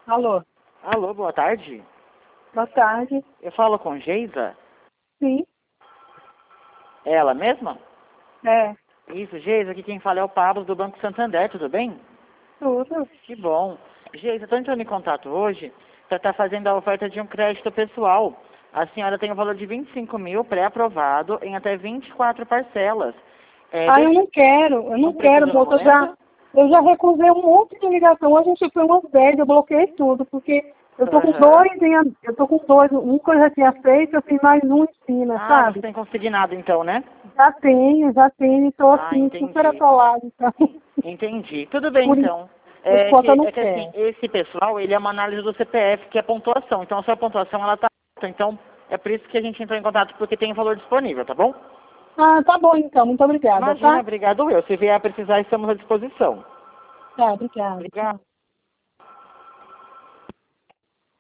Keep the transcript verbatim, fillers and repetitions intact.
Alô, Alô, boa tarde. boa tarde. Eu falo com Geisa? Sim, É ela mesma? é, Isso, Geisa, aqui quem fala é o Pablo do Banco Santander, tudo bem? tudo. Que bom. Geisa, estou entrando em contato hoje para estar fazendo a oferta de um crédito pessoal. A senhora tem o valor de vinte e cinco mil pré-aprovado em até vinte e quatro parcelas. É, Ah, eu deixa- não quero, eu não não quero, precisa no moço, eu já, momento? eu já recusei um monte de ligação, a gente foi umas dez, eu bloqueei tudo, porque eu tô com Aham. dois, em, eu tô com dois, um que eu já tinha feito, eu fiz mais um em cima, Ah, você sabe? tem consignado então, né? Já tenho, já tenho, tô Ah, assim, super entendi. atolado, então, Entendi. Tudo bem, por, então. por É conta eu que, não é que assim, quero. esse pessoal, ele é uma análise do C P F, que é pontuação. Então, a sua pontuação, ela tá alta. Então, é por isso que a gente entrou em contato, porque tem valor disponível, tá bom? Ah, tá bom então, muito obrigada, Imagina, tá? obrigado eu. Se vier a precisar, estamos à disposição. Tá, obrigada. Obrigado.